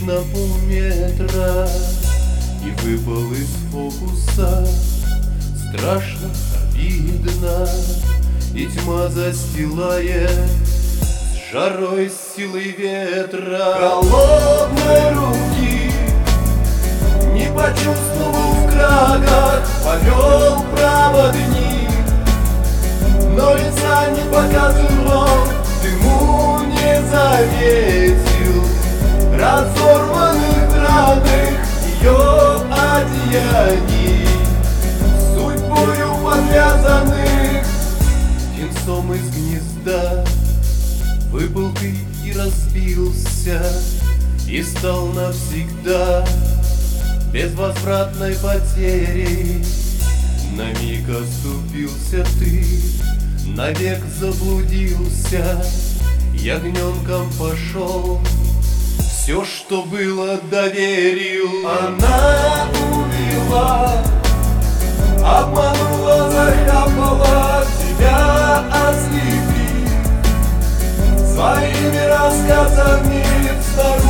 на полметра и выпал из фокуса. Страшно, обидно, и тьма застилает с жарой, с силой ветра. Холодной руки не почувствовал в крагах, повел проводник, но лица не показывал, дыму не заметил разорванных драных ее одеяний, судьбою подвязанных. Птенцом из гнезда выпал ты и разбился, и стал навсегда безвозвратной потерей. На миг оступился ты, навек заблудился, ягненком пошел, все, что было, доверил. Она увела, обманула, заляпала, тебя ослепив своими рассказами.